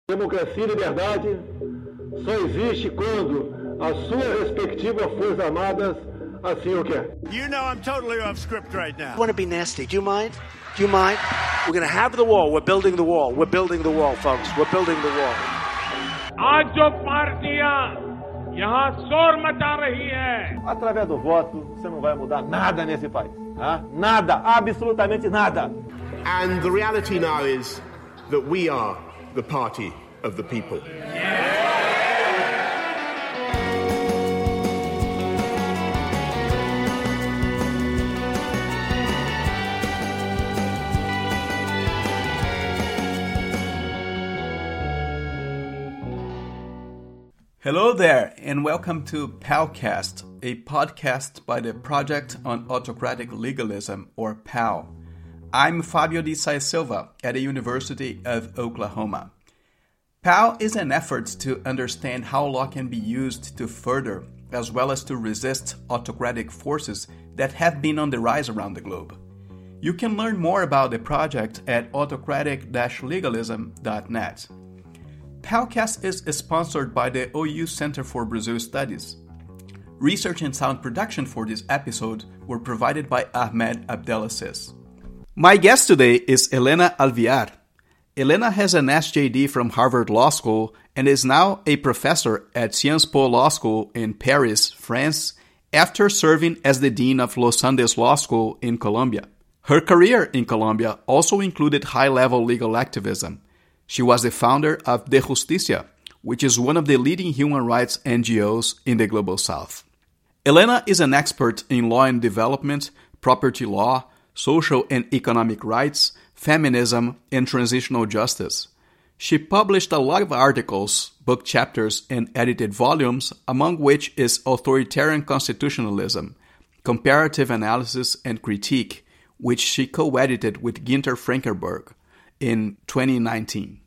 Democracia e liberdade só existe quando as suas respectivas Forças Armadas assim o quer. You know I'm totally off script right now. I want to be nasty. Do you mind? Do you mind? We're going to have the wall. We're building the wall. We're building the wall, folks. We're building the wall. आज जो पार्टियां यहाँ शोर मचा रही हैं, através do voto, você não vai mudar nada nesse país. Nada, absolutamente nada. And the reality now is that we are the party of the people. Hello there, and welcome to PALcast, a podcast by the Project on Autocratic Legalism, or PAL. I'm Fabio de Saia Silva at the University of Oklahoma. PAL is an effort to understand how law can be used to further, as well as to resist autocratic forces that have been on the rise around the globe. You can learn more about the project at autocratic-legalism.net. PALcast is sponsored by the OU Center for Brazil Studies. Research and sound production for this episode were provided by Ahmed Abdelaziz. My guest today is Helena Alvear. Helena has an SJD from Harvard Law School and is now a professor at Sciences Po Law School in Paris, France, after serving as the dean of Los Andes Law School in Colombia. Her career in Colombia also included high-level legal activism. She was the founder of De Justicia, which is one of the leading human rights NGOs in the Global South. Helena is an expert in law and development, property law, social and economic rights, feminism, and transitional justice. She published a lot of articles, book chapters, and edited volumes, among which is Authoritarian Constitutionalism, Comparative Analysis and Critique, which she co-edited with Günter Frankenberg in 2019.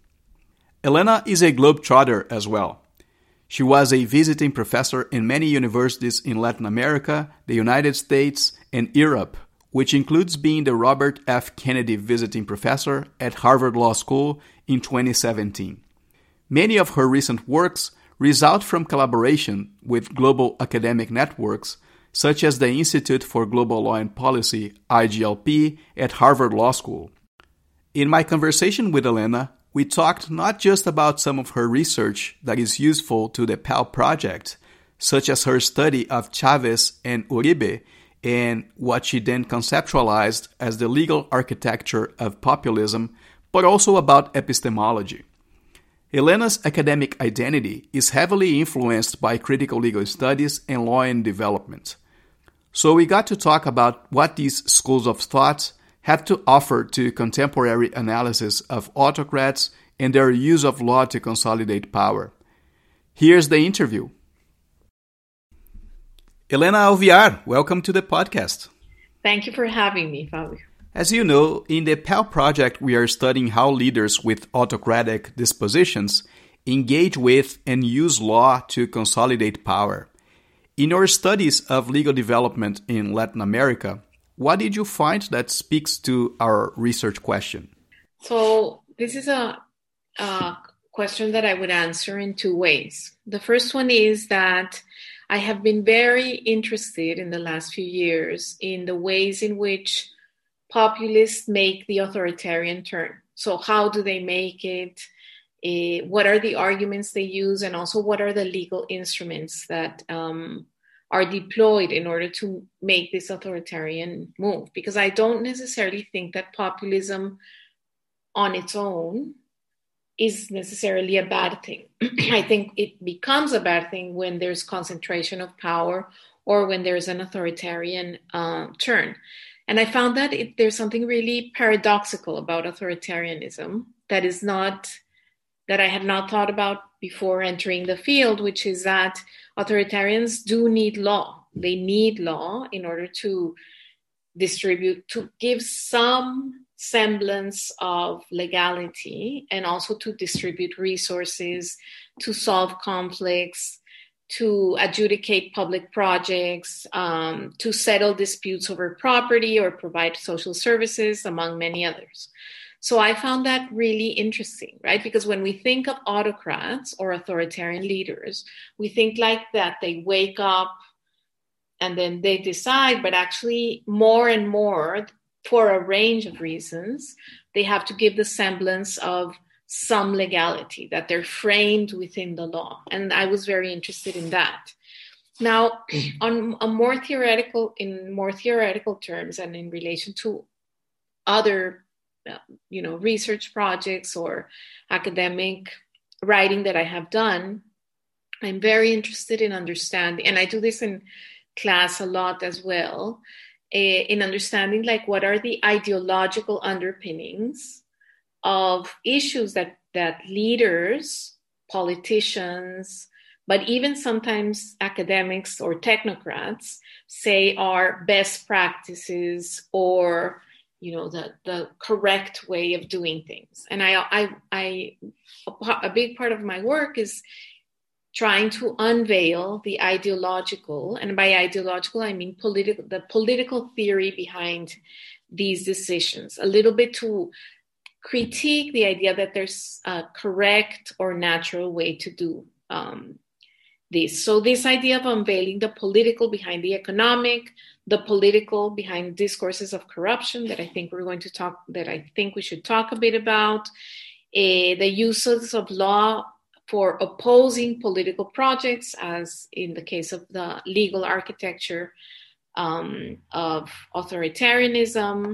Helena is a globetrotter as well. She was a visiting professor in many universities in Latin America, the United States, and Europe, which includes being the Robert F. Kennedy Visiting Professor at Harvard Law School in 2017. Many of her recent works result from collaboration with global academic networks, such as the Institute for Global Law and Policy, IGLP, at Harvard Law School. In my conversation with Helena, we talked not just about some of her research that is useful to the PAL project, such as her study of Chavez and Uribe, and what she then conceptualized as the legal architecture of populism, but also about epistemology. Helena's academic identity is heavily influenced by critical legal studies and law and development. So we got to talk about what these schools of thought have to offer to contemporary analysis of autocrats and their use of law to consolidate power. Here's the interview. Helena Alvear, welcome to the podcast. Thank you for having me, Fabio. As you know, in the PAL project, we are studying how leaders with autocratic dispositions engage with and use law to consolidate power. In your studies of legal development in Latin America, what did you find that speaks to our research question? So this is a question that I would answer in two ways. The first one is that I have been very interested in the last few years in the ways in which populists make the authoritarian turn. So how do they make it? What are the arguments they use? And also what are the legal instruments that are deployed in order to make this authoritarian move? Because I don't necessarily think that populism on its own is necessarily a bad thing. I think it becomes a bad thing when there's concentration of power or when there's an authoritarian turn. And I found that there's something really paradoxical about authoritarianism that I had not thought about before entering the field, which is that authoritarians do need law. They need law in order to distribute, to give some semblance of legality, and also to distribute resources, to solve conflicts, to adjudicate public projects, to settle disputes over property or provide social services, among many others. So I found that really interesting, right? Because when we think of autocrats or authoritarian leaders, we think like that they wake up and then they decide, but actually more and more, for a range of reasons, they have to give the semblance of some legality, that they're framed within the law. And I was very interested in that. Now, in more theoretical terms, and in relation to other research projects or academic writing that I have done, I'm very interested in understanding, and I do this in class a lot as well, in understanding like what are the ideological underpinnings of issues that leaders, politicians, but even sometimes academics or technocrats say are best practices or the correct way of doing things. And a big part of my work is trying to unveil the ideological, and by ideological I mean the political theory behind these decisions, a little bit to critique the idea that there's a correct or natural way to do this. So this idea of unveiling the political behind the economic, the political behind discourses of corruption that I think we should talk a bit about, the uses of law for opposing political projects, as in the case of the legal architecture of authoritarianism,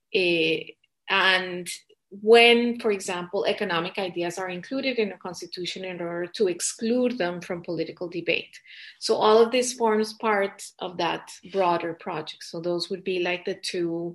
and when, for example, economic ideas are included in a constitution in order to exclude them from political debate. So all of this forms part of that broader project. So those would be like the two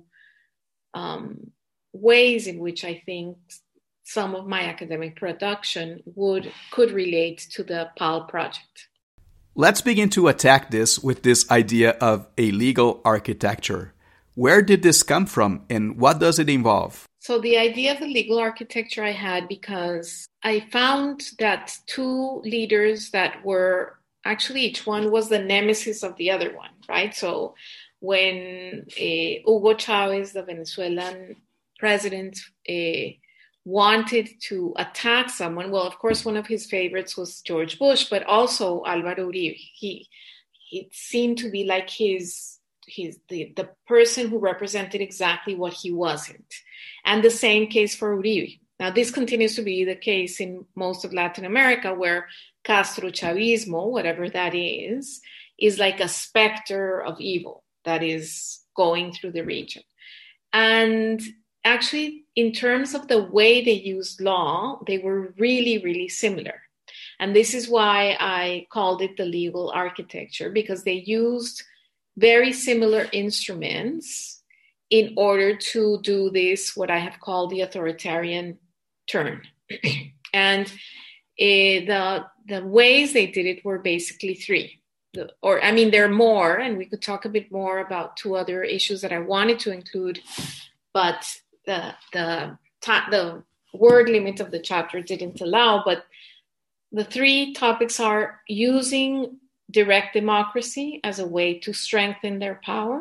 ways in which I think some of my academic production could relate to the PAL project. Let's begin to attack this with this idea of a legal architecture. Where did this come from and what does it involve? So the idea of the legal architecture I had because I found that two leaders that were actually, each one was the nemesis of the other one, right? So when Hugo Chavez, the Venezuelan president, wanted to attack someone, well, of course, one of his favorites was George Bush, but also Álvaro Uribe. It seemed to be like the person who represented exactly what he wasn't. And the same case for Uribe. Now, this continues to be the case in most of Latin America, where Castro Chavismo, whatever that is like a specter of evil that is going through the region. And actually, in terms of the way they used law, they were really, really similar. And this is why I called it the legal architecture, because they used very similar instruments in order to do this, what I have called the authoritarian turn. And the ways they did it were basically three. There are more, and we could talk a bit more about two other issues that I wanted to include, but the word limit of the chapter didn't allow. But the three topics are using direct democracy as a way to strengthen their power.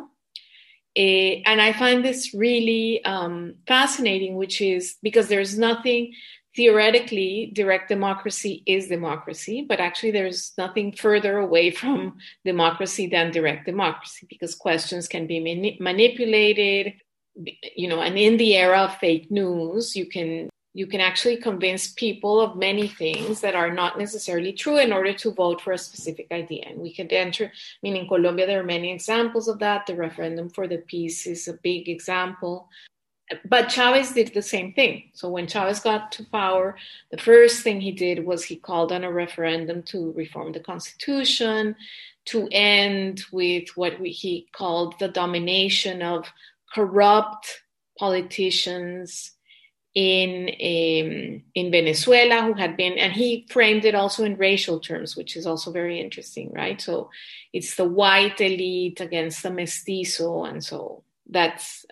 And I find this really fascinating, which is because there's nothing, theoretically, direct democracy is democracy, but actually there's nothing further away from democracy than direct democracy, because questions can be manipulated, and in the era of fake news, you can actually convince people of many things that are not necessarily true in order to vote for a specific idea. And we could in Colombia, there are many examples of that. The referendum for the peace is a big example. But Chavez did the same thing. So when Chavez got to power, the first thing he did was he called on a referendum to reform the constitution, to end with what he called the domination of corrupt politicians in Venezuela, who had been, and he framed it also in racial terms, which is also very interesting, right? So it's the white elite against the mestizo, and so that's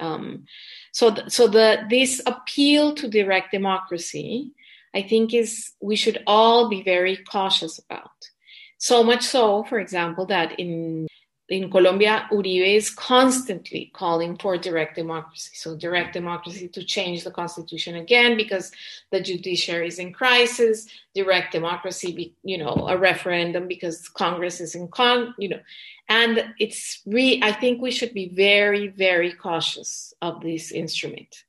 this appeal to direct democracy, I think we should all be very cautious about. So much so, for example, that in in Colombia, Uribe is constantly calling for direct democracy. So direct democracy to change the constitution again because the judiciary is in crisis, direct democracy, a referendum because Congress is in and I think we should be very, very cautious of this instrument.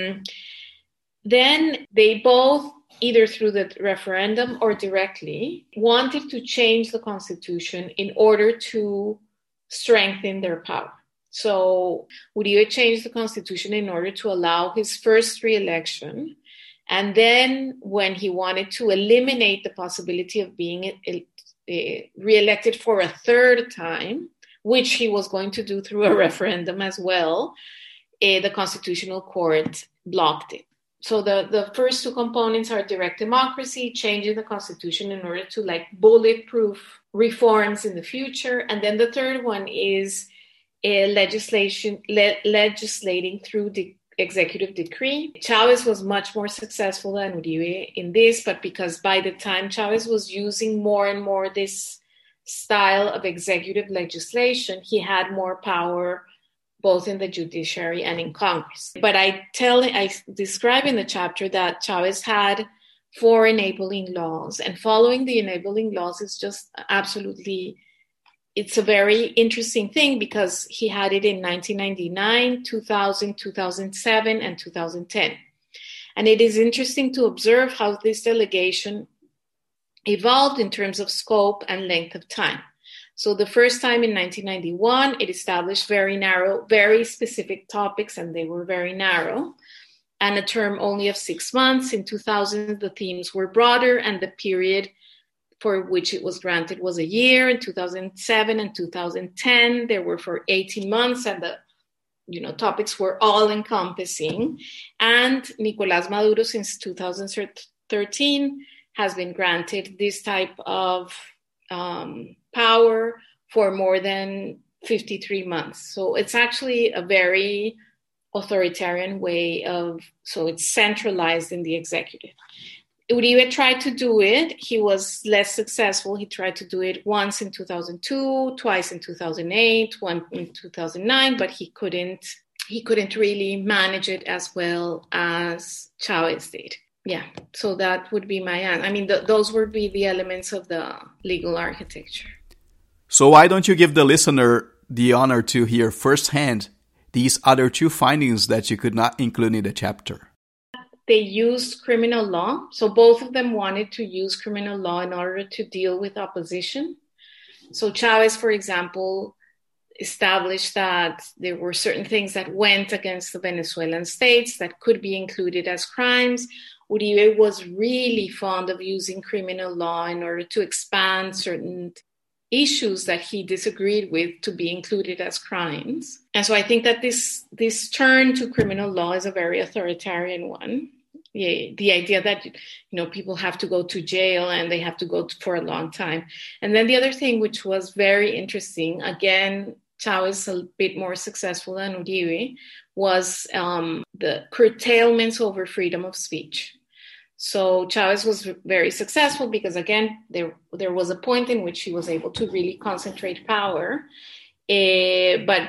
Then they both, either through the referendum or directly, wanted to change the constitution in order to strengthen their power. So Uribe changed the constitution in order to allow his first re-election. And then when he wanted to eliminate the possibility of being re-elected for a third time, which he was going to do through a referendum as well, the Constitutional Court blocked it. So the first two components are direct democracy, changing the constitution in order to bulletproof reforms in the future. And then the third one is legislating through the executive decree. Chavez was much more successful than Uribe in this, but because by the time Chavez was using more and more this style of executive legislation, he had more power both in the judiciary and in Congress. But I describe in the chapter that Chavez had 4 enabling laws, and following the enabling laws is just absolutely, it's a very interesting thing because he had it in 1999, 2000, 2007, and 2010. And it is interesting to observe how this delegation evolved in terms of scope and length of time. So the first time in 1991, it established very narrow, very specific topics, and they were very narrow, and a term only of 6 months. In 2000, the themes were broader, and the period for which it was granted was a year. In 2007 and 2010, they were for 18 months, and the topics were all-encompassing. And Nicolás Maduro, since 2013, has been granted this type of power for more than 53 months. So it's actually a very authoritarian way so it's centralized in the executive. Uribe tried to do it. He was less successful. He tried to do it once in 2002, twice in 2008, one in 2009, but he couldn't really manage it as well as Chavez did. Yeah, so that would be my answer. I mean, those would be the elements of the legal architecture. So why don't you give the listener the honor to hear firsthand these other 2 findings that you could not include in the chapter? They used criminal law. So both of them wanted to use criminal law in order to deal with opposition. So Chavez, for example, established that there were certain things that went against the Venezuelan states that could be included as crimes. Uribe was really fond of using criminal law in order to expand certain issues that he disagreed with to be included as crimes. And so I think that this turn to criminal law is a very authoritarian one. The idea that people have to go to jail and they have to go for a long time. And then the other thing, which was very interesting, again, Chavez a bit more successful than Uribe, was the curtailments over freedom of speech. So Chavez was very successful because, again, there was a point in which he was able to really concentrate power. But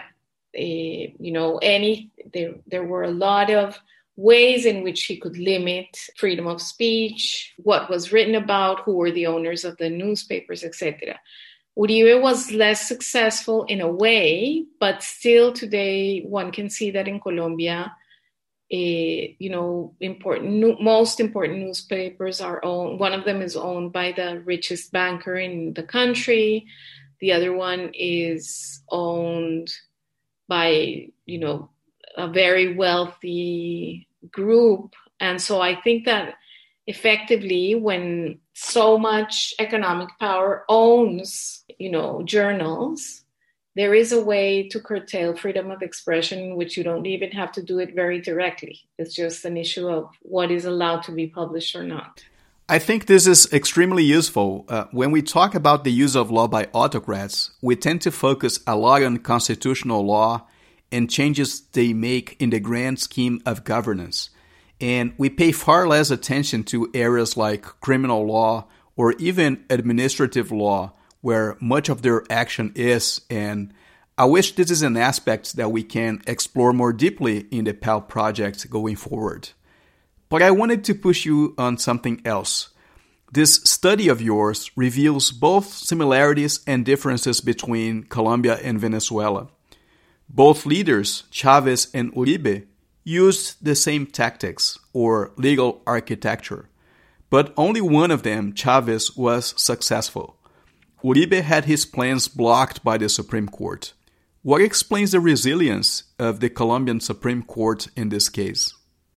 there were a lot of ways in which he could limit freedom of speech, what was written about, who were the owners of the newspapers, etc. Uribe was less successful in a way, but still today one can see that in Colombia, most important newspapers are owned. One of them is owned by the richest banker in the country. The other one is owned by, a very wealthy group. And so I think that effectively when so much economic power owns, journals, there is a way to curtail freedom of expression in which you don't even have to do it very directly. It's just an issue of what is allowed to be published or not. I think this is extremely useful. When we talk about the use of law by autocrats, we tend to focus a lot on constitutional law and changes they make in the grand scheme of governance. And we pay far less attention to areas like criminal law or even administrative law, where much of their action is, and I wish this is an aspect that we can explore more deeply in the PAL project going forward. But I wanted to push you on something else. This study of yours reveals both similarities and differences between Colombia and Venezuela. Both leaders, Chavez and Uribe, used the same tactics or legal architecture, but only one of them, Chavez, was successful. Uribe had his plans blocked by the Supreme Court. What explains the resilience of the Colombian Supreme Court in this case?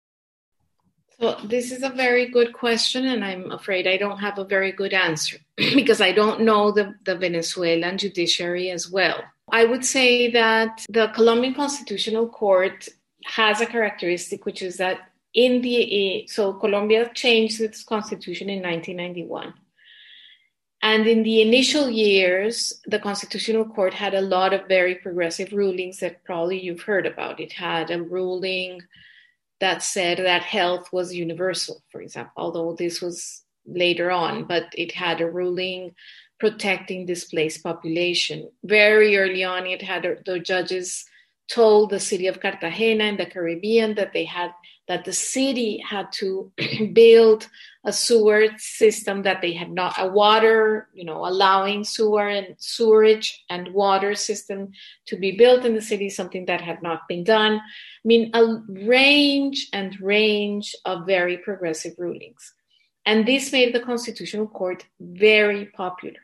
So this is a very good question, and I'm afraid I don't have a very good answer because I don't know the Venezuelan judiciary as well. I would say that the Colombian Constitutional Court has a characteristic, which is that so Colombia changed its constitution in 1991. And in the initial years, the Constitutional Court had a lot of very progressive rulings that probably you've heard about. It had a ruling that said that health was universal, for example, although this was later on, but it had a ruling protecting displaced population. Very early on, it had the judges told the city of Cartagena in the Caribbean that the city had to build a sewer system that they had not, a water, allowing sewerage and water system to be built in the city, something that had not been done. I mean, a range of very progressive rulings. And this made the Constitutional Court very popular.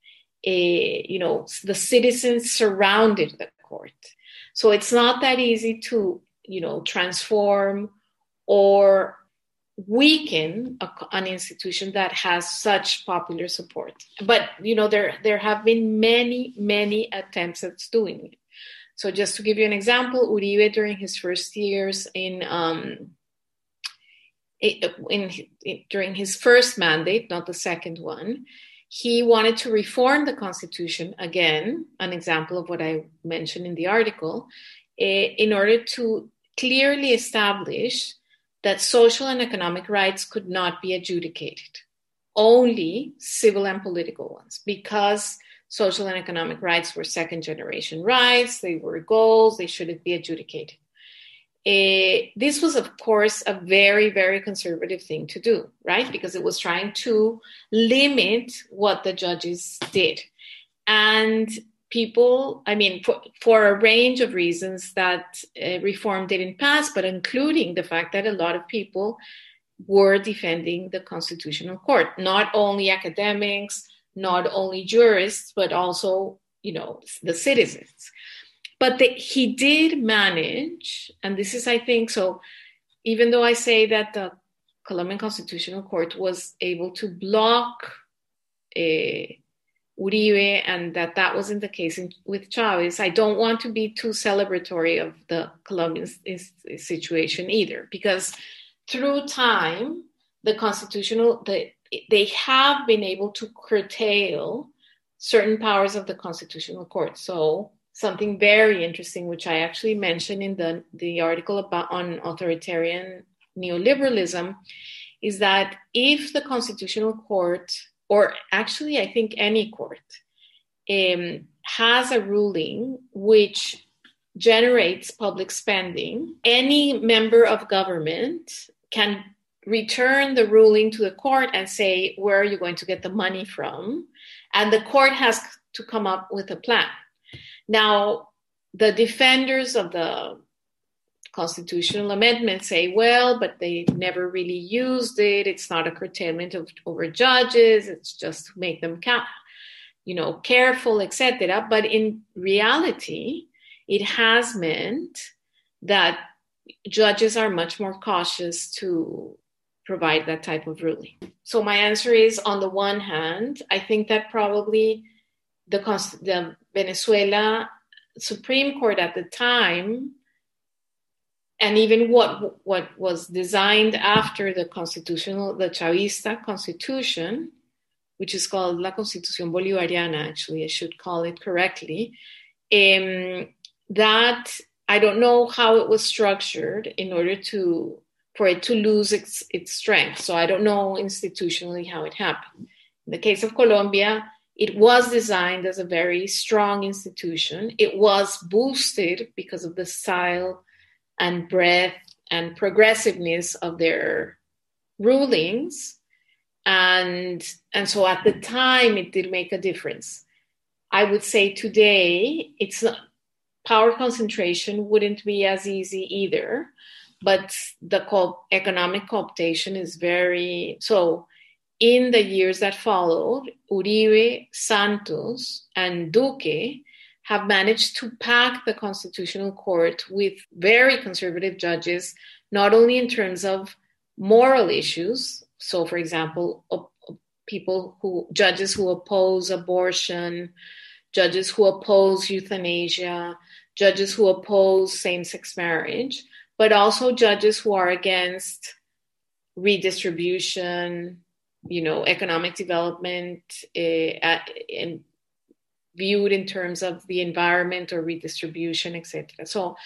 The citizens surrounded the court. So it's not that easy to, transform or weaken an institution that has such popular support. But, there have been many attempts at doing it. So just to give you an example, Uribe, during his first years during his first mandate, not the second one, he wanted to reform the Constitution, again, an example of what I mentioned in the article, in order to clearly establish that social and economic rights could not be adjudicated, only civil and political ones, because social and economic rights were second-generation rights, they were goals, they shouldn't be adjudicated. This was, of course, a very, very conservative thing to do, right? Because it was trying to limit what the judges did. And people, for a range of reasons that reform didn't pass, but including the fact that a lot of people were defending the Constitutional Court, not only academics, not only jurists, but also, the citizens. But he did manage, and this is, I think, so even though I say that the Colombian Constitutional Court was able to block Uribe and that wasn't the case with Chavez, I don't want to be too celebratory of the Colombian situation either, because through time, they have been able to curtail certain powers of the Constitutional Court. So something very interesting, which I actually mentioned in the article on authoritarian neoliberalism, is that if the Constitutional Court, or actually I think any court, has a ruling which generates public spending, any member of government can return the ruling to the court and say, where are you going to get the money from? And the court has to come up with a plan. Now, the defenders of the constitutional amendment say, well, but they never really used it. It's not a curtailment over judges. It's just to make them careful, etc. But in reality, it has meant that judges are much more cautious to provide that type of ruling. So my answer is, on the one hand, I think that probably the Venezuela Supreme Court at the time, and even what was designed after the Chavista constitution, which is called La Constitución Bolivariana, actually, I should call it correctly, that I don't know how it was structured in order for it to lose its strength. So I don't know institutionally how it happened. In the case of Colombia, It was designed as a very strong institution. It was boosted because of the style and breadth and progressiveness of their rulings. And so at the time, it did make a difference. I would say today, power concentration wouldn't be as easy either, but the economic cooptation is very... So in the years that followed, Uribe, Santos, and Duque have managed to pack the Constitutional Court with very conservative judges, not only in terms of moral issues. So, for example, judges who oppose abortion, judges who oppose euthanasia, judges who oppose same-sex marriage, but also judges who are against redistribution, economic development, and viewed in terms of the environment or redistribution, etc. So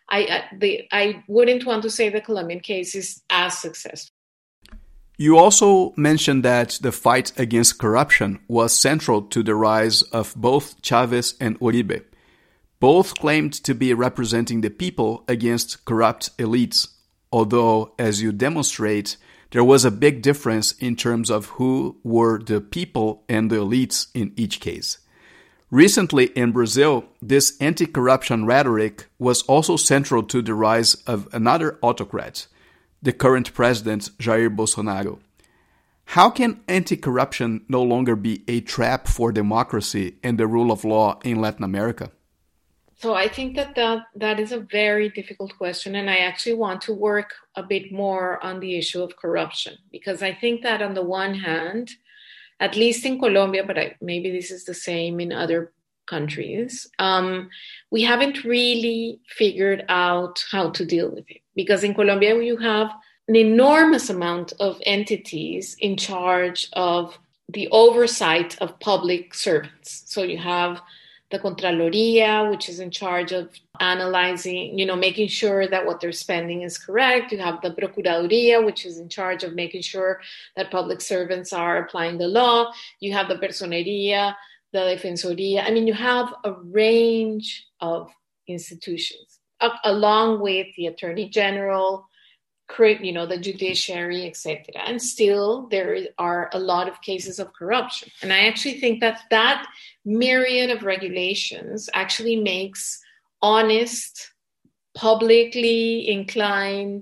I wouldn't want to say the Colombian case is as successful. You also mentioned that the fight against corruption was central to the rise of both Chavez and Uribe. Both claimed to be representing the people against corrupt elites, although, as you demonstrate, there was a big difference in terms of who were the people and the elites in each case. Recently in Brazil, this anti-corruption rhetoric was also central to the rise of another autocrat, the current president, Jair Bolsonaro. How can anti-corruption no longer be a trap for democracy and the rule of law in Latin America? So I think that is a very difficult question, and I actually want to work a bit more on the issue of corruption, because I think that on the one hand, at least in Colombia, but maybe this is the same in other countries, we haven't really figured out how to deal with it. Because in Colombia, you have an enormous amount of entities in charge of the oversight of public servants. So you have the Contraloría, which is in charge of analyzing, making sure that what they're spending is correct. You have the Procuraduría, which is in charge of making sure that public servants are applying the law. You have the Personería, the Defensoría. I mean, you have a range of institutions, along with the Attorney General, the judiciary, etc. And still, there are a lot of cases of corruption. And I actually think that myriad of regulations actually makes honest, publicly inclined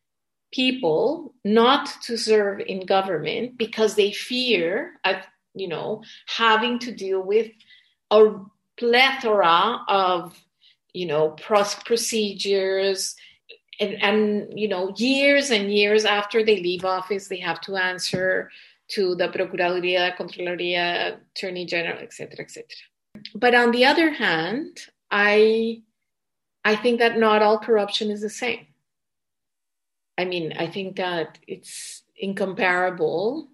people not to serve in government because they fear, having to deal with a plethora of, procedures. And years and years after they leave office, they have to answer to the Procuraduría, Contraloría, Attorney General, etc., etc. But on the other hand, I think that not all corruption is the same. I mean, I think that it's incomparable.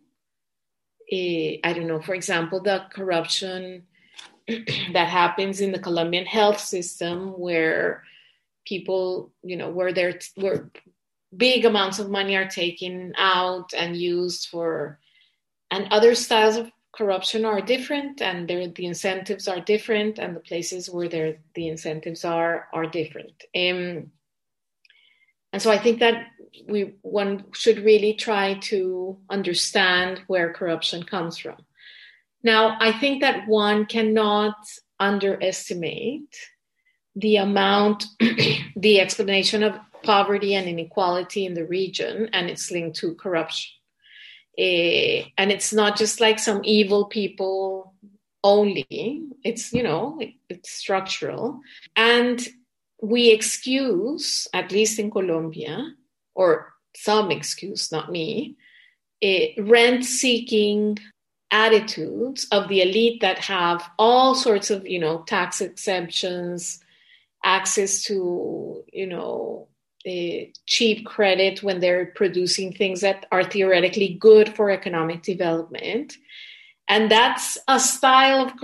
For example, the corruption that happens in the Colombian health system, where people, where big amounts of money are taken out and used for, and other styles of corruption are different, and the incentives are different, and the places where the incentives are different. And so I think that one should really try to understand where corruption comes from. Now, I think that one cannot underestimate the amount, the explanation of poverty and inequality in the region, and it's linked to corruption. And it's not just like some evil people only. It's, it's structural. And we excuse, at least in Colombia, or some excuse, not me, rent-seeking attitudes of the elite that have all sorts of, tax exemptions, access to, cheap credit when they're producing things that are theoretically good for economic development. And that's a style of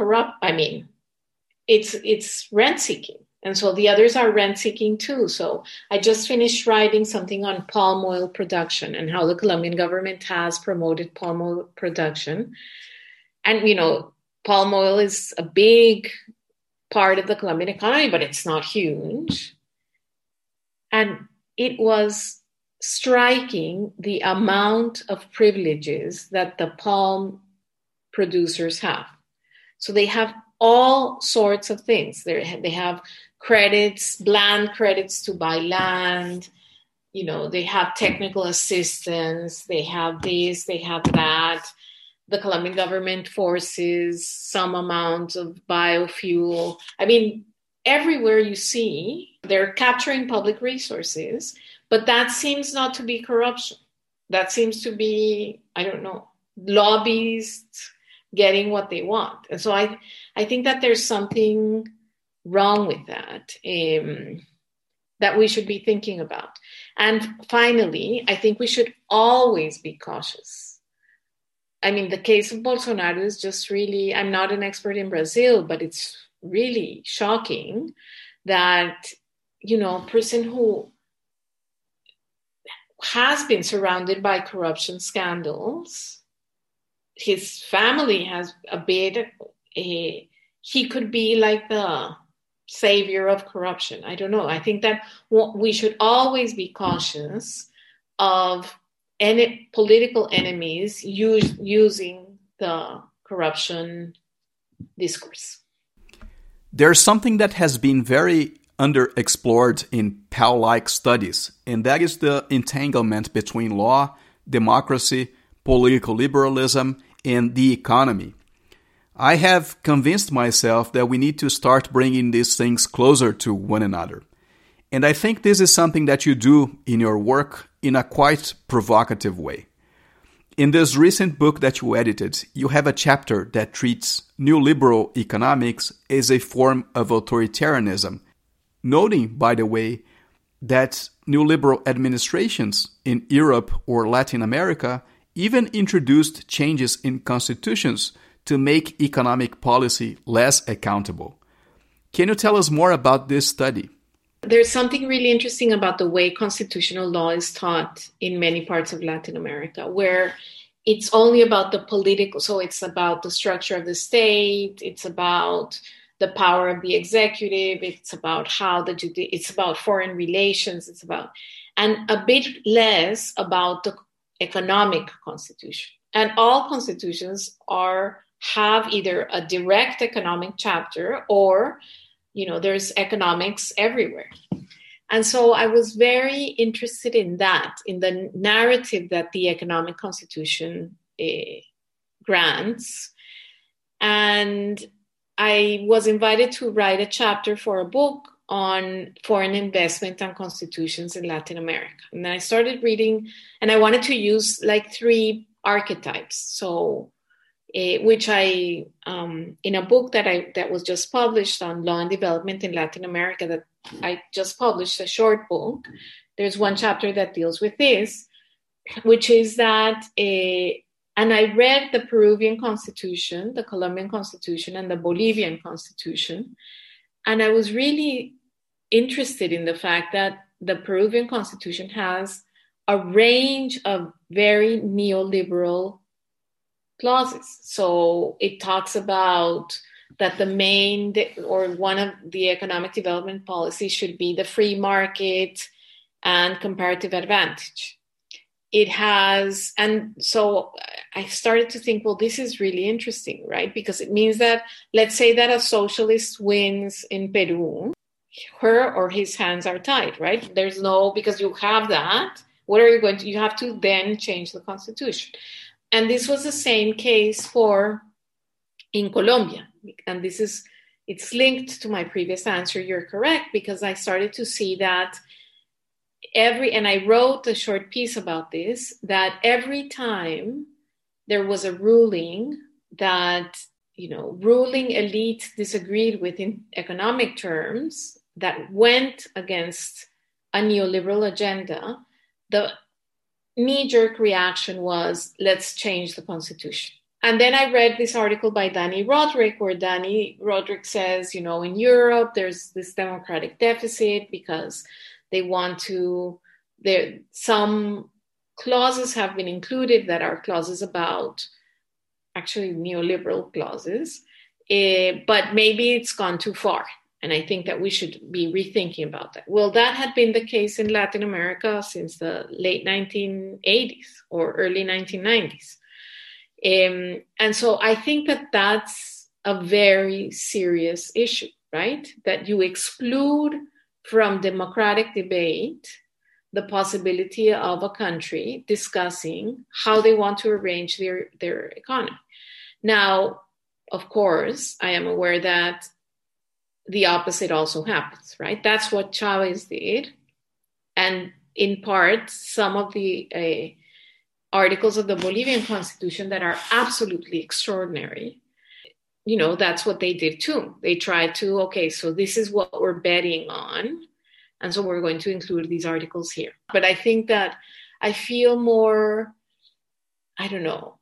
it's rent-seeking. And so the others are rent-seeking too. So I just finished writing something on palm oil production and how the Colombian government has promoted palm oil production. And, palm oil is a big part of the Colombian economy, but it's not huge. And it was striking the amount of privileges that the palm producers have. So they have all sorts of things. They have credits, bland credits to buy land. They have technical assistance. They have this, they have that. The Colombian government forces some amount of biofuel. I mean, everywhere you see, they're capturing public resources, but that seems not to be corruption. That seems to be, lobbyists getting what they want. And so I think that there's something wrong with that, that we should be thinking about. And finally, I think we should always be cautious. I mean, the case of Bolsonaro is just really, I'm not an expert in Brazil, but it's really shocking that, a person who has been surrounded by corruption scandals, his family has he could be like the savior of corruption. I don't know. I think that we should always be cautious of any political enemies using the corruption discourse. There's something that has been very underexplored in Pell-like studies, and that is the entanglement between law, democracy, political liberalism, and the economy. I have convinced myself that we need to start bringing these things closer to one another. And I think this is something that you do in your work in a quite provocative way. In this recent book that you edited, you have a chapter that treats neoliberal economics as a form of authoritarianism, noting, by the way, that neoliberal administrations in Europe or Latin America even introduced changes in constitutions to make economic policy less accountable. Can you tell us more about this study? There's something really interesting about the way constitutional law is taught in many parts of Latin America, where it's only about the political, so it's about the structure of the state, it's about the power of the executive, it's about it's about foreign relations, and a bit less about the economic constitution. And all constitutions have either a direct economic chapter or, there's economics everywhere. And so I was very interested in that, in the narrative that the economic constitution grants. And I was invited to write a chapter for a book on foreign investment and constitutions in Latin America. And I started reading, and I wanted to use like 3 archetypes. So, which I, in a book that was just published on law and development in Latin America, that I just published, a short book, there's one chapter that deals with this, which is that, and I read the Peruvian Constitution, the Colombian Constitution, and the Bolivian Constitution, and I was really interested in the fact that the Peruvian Constitution has a range of very neoliberal clauses. So it talks about that one of the economic development policies should be the free market and comparative advantage. It has, and so I started to think, well, this is really interesting, right? Because it means that, let's say that a socialist wins in Peru, her or his hands are tied, right? Because you have that, what are you going to, you have to then change the constitution. And this was the same case in Colombia. And it's linked to my previous answer. You're correct, because I started to see that and I wrote a short piece about this, that every time there was a ruling that, ruling elite disagreed with in economic terms that went against a neoliberal agenda, the knee-jerk reaction was, let's change the constitution. And then I read this article by Dani Rodrik, where Dani Rodrik says, in Europe, there's this democratic deficit because some clauses have been included that are clauses about actually neoliberal clauses, but maybe it's gone too far. And I think that we should be rethinking about that. Well, that had been the case in Latin America since the late 1980s or early 1990s. And so I think that that's a very serious issue, right? That you exclude from democratic debate the possibility of a country discussing how they want to arrange their economy. Now, of course, I am aware that the opposite also happens, right? That's what Chavez did. And in part, some of the articles of the Bolivian constitution that are absolutely extraordinary, you know, that's what they did too. They tried to, okay, so this is what we're betting on. And so we're going to include these articles here. But I think that I feel more, I don't know,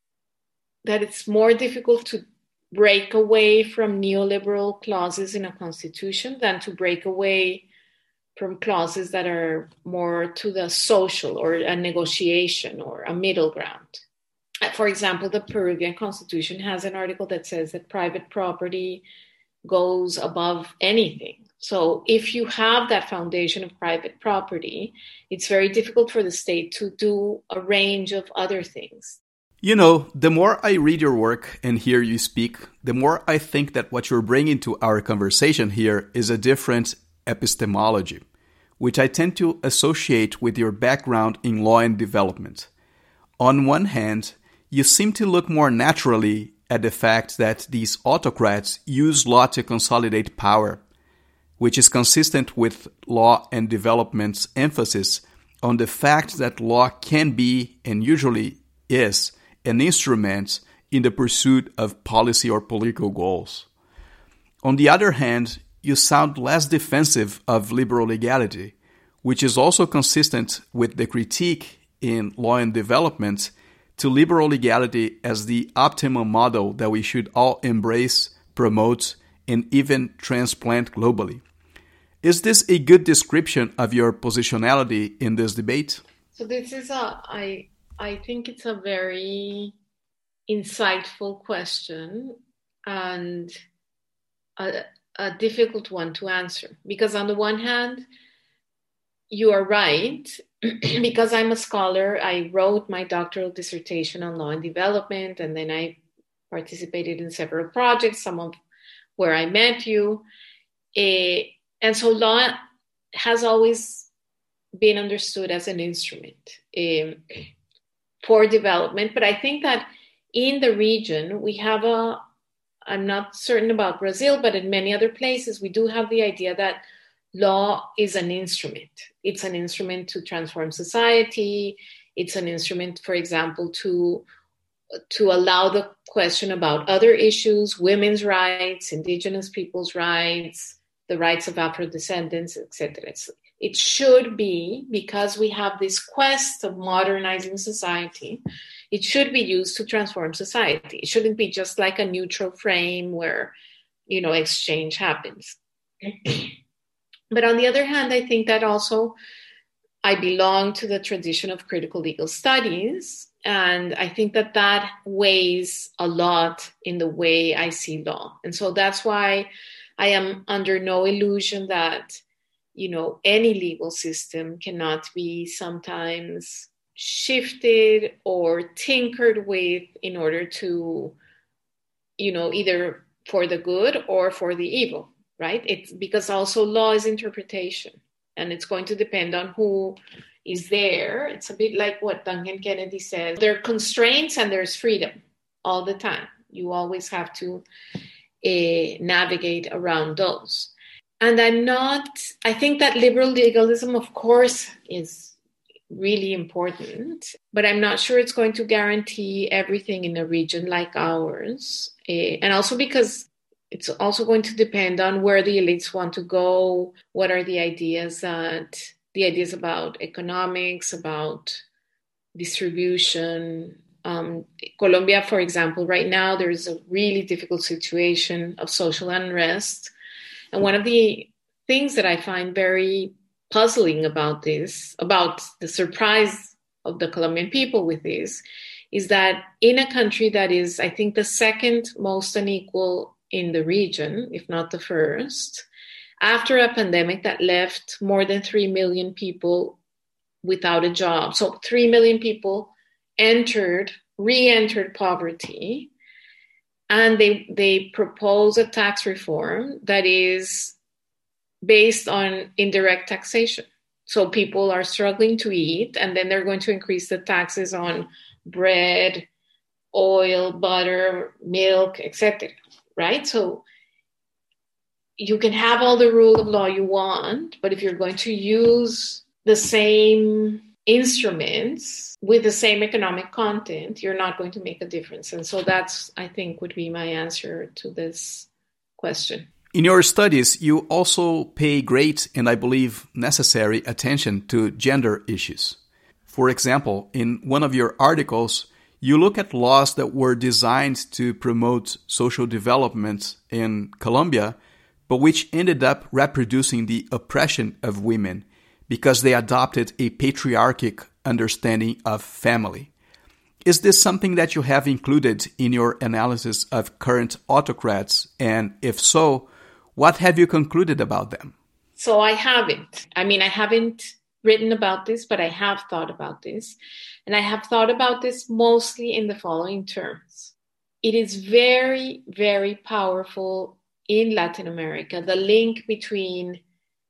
that it's more difficult to break away from neoliberal clauses in a constitution than to break away from clauses that are more to the social or a negotiation or a middle ground. For example, the Peruvian constitution has an article that says that private property goes above anything. So if you have that foundation of private property, it's very difficult for the state to do a range of other things. You know, the more I read your work and hear you speak, the more I think that what you're bringing to our conversation here is a different epistemology, which I tend to associate with your background in law and development. On one hand, you seem to look more naturally at the fact that these autocrats use law to consolidate power, which is consistent with law and development's emphasis on the fact that law can be, and usually is, an instrument in the pursuit of policy or political goals. On the other hand, you sound less defensive of liberal legality, which is also consistent with the critique in Law and Development to liberal legality as the optimum model that we should all embrace, promote, and even transplant globally. Is this a good description of your positionality in this debate? So this is I think it's a very insightful question and a difficult one to answer. Because on the one hand, you are right. Because I'm a scholar, I wrote my doctoral dissertation on law and development, and then I participated in several projects, some of where I met you. And so law has always been understood as an instrument for development. But I think that in the region, we have I'm not certain about Brazil, but in many other places, we do have the idea that law is an instrument. It's an instrument to transform society. It's an instrument, for example, to allow the question about other issues, women's rights, indigenous people's rights, the rights of Afro-descendants, etc. It should be, because we have this quest of modernizing society, it should be used to transform society. It shouldn't be just like a neutral frame where, you know, exchange happens. But on the other hand, I think that also I belong to the tradition of critical legal studies. And I think that that weighs a lot in the way I see law. And so that's why I am under no illusion that, you know, any legal system cannot be sometimes shifted or tinkered with in order to, you know, either for the good or for the evil, right? It's because also law is interpretation, and it's going to depend on who is there. It's a bit like what Duncan Kennedy says. There are constraints and there's freedom all the time. You always have to navigate around those. And I think that liberal legalism, of course, is really important, but I'm not sure it's going to guarantee everything in a region like ours. And also because it's also going to depend on where the elites want to go, what are the ideas about economics, about distribution. Colombia, for example, right now there's a really difficult situation of social unrest. And one of the things that I find very puzzling about this, about the surprise of the Colombian people with this, is that in a country that is, I think, the second most unequal in the region, if not the first, after a pandemic that left more than 3 million people without a job. So 3 million people re-entered poverty, and they propose a tax reform that is based on indirect taxation. So people are struggling to eat, and then they're going to increase the taxes on bread, oil, butter, milk, etc. Right? So you can have all the rule of law you want, but if you're going to use the same instruments with the same economic content, you're not going to make a difference. And so that's, I think, would be my answer to this question. In your studies, you also pay great and I believe necessary attention to gender issues. For example, in one of your articles, you look at laws that were designed to promote social development in Colombia, but which ended up reproducing the oppression of women because they adopted a patriarchic understanding of family. Is this something that you have included in your analysis of current autocrats? And if so, what have you concluded about them? So I haven't. I haven't written about this, but I have thought about this. And I have thought about this mostly in the following terms. It is very, very powerful in Latin America, the link between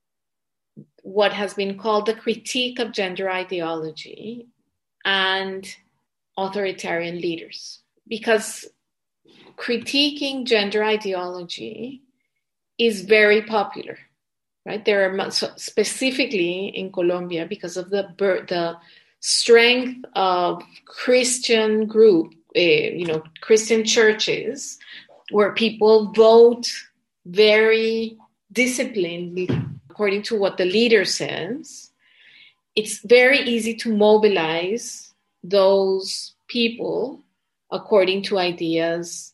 what has been called the critique of gender ideology and authoritarian leaders. Because critiquing gender ideology is very popular, right? There are specifically in Colombia because of the strength of Christian Christian churches where people vote very disciplined according to what the leader says. It's very easy to mobilize those people according to ideas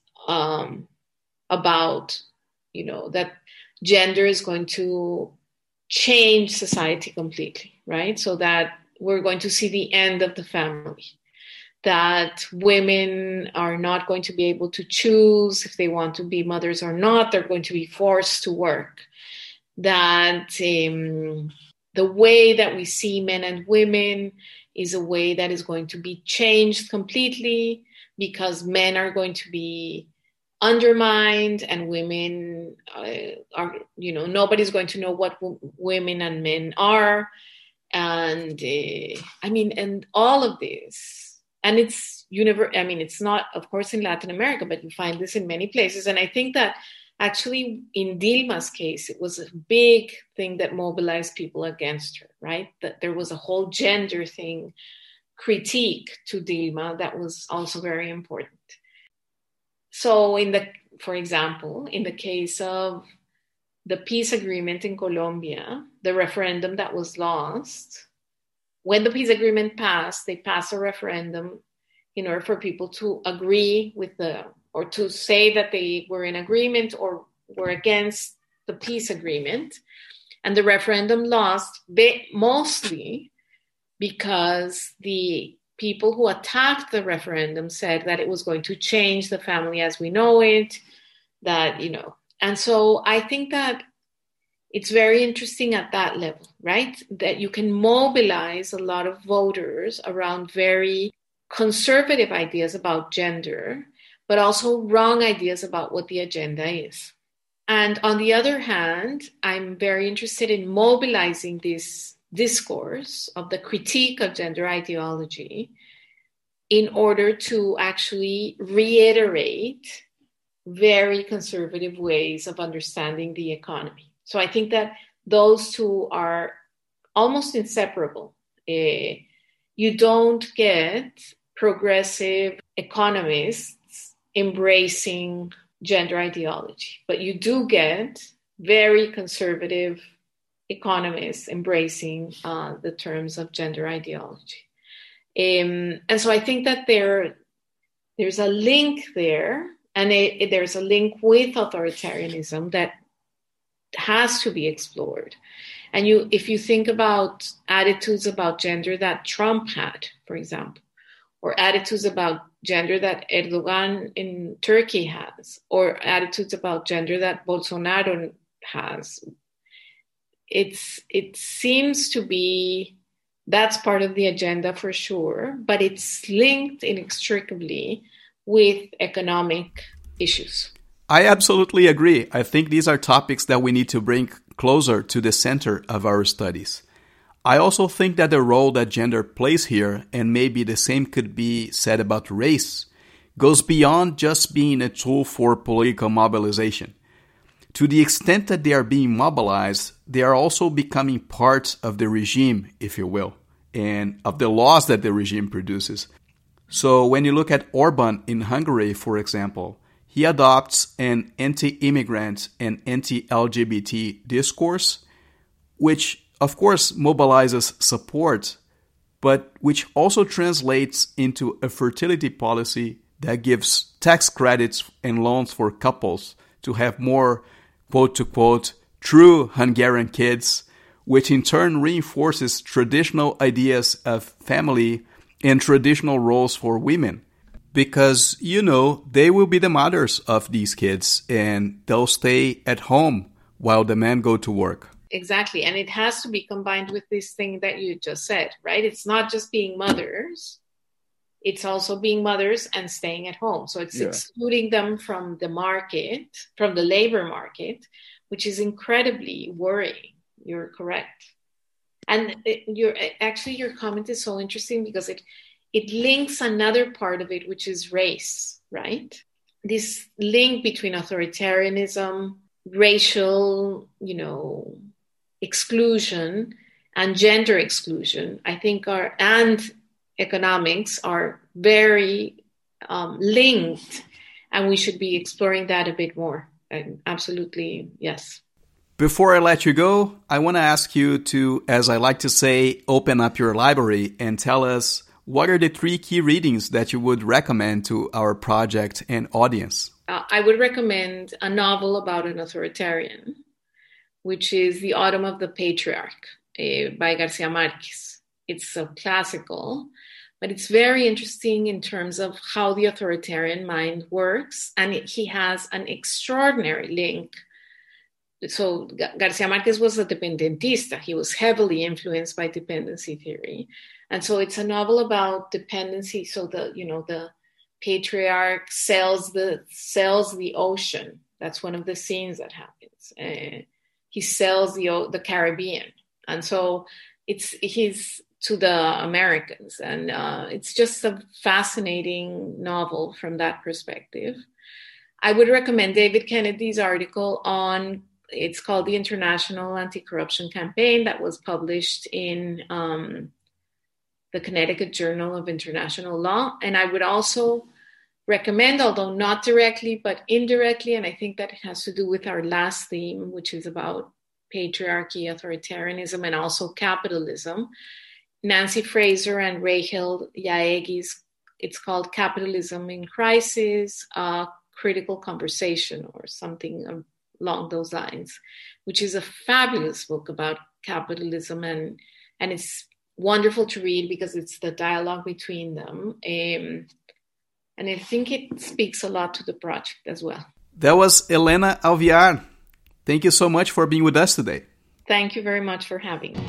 about, that gender is going to change society completely, right? So that we're going to see the end of the family, that women are not going to be able to choose if they want to be mothers or not. They're going to be forced to work. That the way that we see men and women is a way that is going to be changed completely because men are going to be undermined and women are, nobody's going to know what women and men are. And and all of this. And it's it's not, of course, in Latin America, but you find this in many places. And I think that actually in Dilma's case, it was a big thing that mobilized people against her, right? That there was a whole gender thing, critique to Dilma that was also very important. So for example, in the case of the peace agreement in Colombia, the referendum that was lost, when the peace agreement passed, they passed a referendum in order for people to agree with or to say that they were in agreement or were against the peace agreement. And the referendum lost mostly because the people who attacked the referendum said that it was going to change the family as we know it, And so I think that it's very interesting at that level, right? That you can mobilize a lot of voters around very conservative ideas about gender, but also wrong ideas about what the agenda is. And on the other hand, I'm very interested in mobilizing this discourse of the critique of gender ideology in order to actually reiterate very conservative ways of understanding the economy. So I think that those two are almost inseparable. You don't get progressive economists embracing gender ideology, but you do get very conservative economists embracing the terms of gender ideology. And so I think that there's a link there, and there's a link with authoritarianism that has to be explored. And if you think about attitudes about gender that Trump had, for example, or attitudes about gender that Erdogan in Turkey has, or attitudes about gender that Bolsonaro has. It seems to be, that's part of the agenda for sure, but it's linked inextricably with economic issues. I absolutely agree. I think these are topics that we need to bring closer to the center of our studies. I also think that the role that gender plays here, and maybe the same could be said about race, goes beyond just being a tool for political mobilization. To the extent that they are being mobilized, they are also becoming part of the regime, if you will, and of the laws that the regime produces. So when you look at Orban in Hungary, for example, he adopts an anti-immigrant and anti-LGBT discourse, which of course mobilizes support, but which also translates into a fertility policy that gives tax credits and loans for couples to have more quote-to-quote true Hungarian kids, which in turn reinforces traditional ideas of family and traditional roles for women. Because, they will be the mothers of these kids and they'll stay at home while the men go to work. Exactly. And it has to be combined with this thing that you just said, right? It's not just being mothers. It's also being mothers and staying at home. So it's excluding them from the market, from the labor market, which is incredibly worrying. You're correct. And your comment is so interesting because it links another part of it, which is race, right? This link between authoritarianism, racial, exclusion and gender exclusion, I think and economics are very linked, and we should be exploring that a bit more. And absolutely, yes. Before I let you go, I want to ask you to, as I like to say, open up your library and tell us what are the 3 key readings that you would recommend to our project and audience? I would recommend a novel about an authoritarian, which is The Autumn of the Patriarch by Garcia Marquez. It's a classical, but it's very interesting in terms of how the authoritarian mind works. And he has an extraordinary link. So Garcia Marquez was a dependentista. He was heavily influenced by dependency theory. And so it's a novel about dependency. So the patriarch sells the ocean. That's one of the scenes that happens. He sells the Caribbean. And so he's to the Americans. And it's just a fascinating novel from that perspective. I would recommend David Kennedy's article it's called The International Anti-Corruption Campaign, that was published in the Connecticut Journal of International Law. And I would also recommend, although not directly, but indirectly, and I think that it has to do with our last theme, which is about patriarchy, authoritarianism, and also capitalism, Nancy Fraser and Rahel Yaegi's, it's called Capitalism in Crisis, a Critical Conversation, or something along those lines, which is a fabulous book about capitalism, and it's wonderful to read because it's the dialogue between them. And I think it speaks a lot to the project as well. That was Helena Alviar. Thank you so much for being with us today. Thank you very much for having me.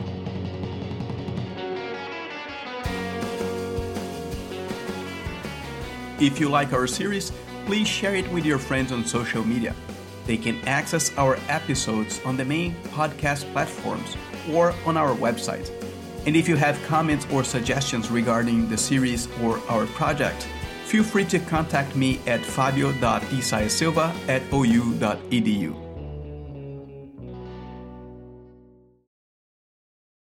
If you like our series, please share it with your friends on social media. They can access our episodes on the main podcast platforms or on our website. And if you have comments or suggestions regarding the series or our project, feel free to contact me at fabio.isaiasilva@ou.edu.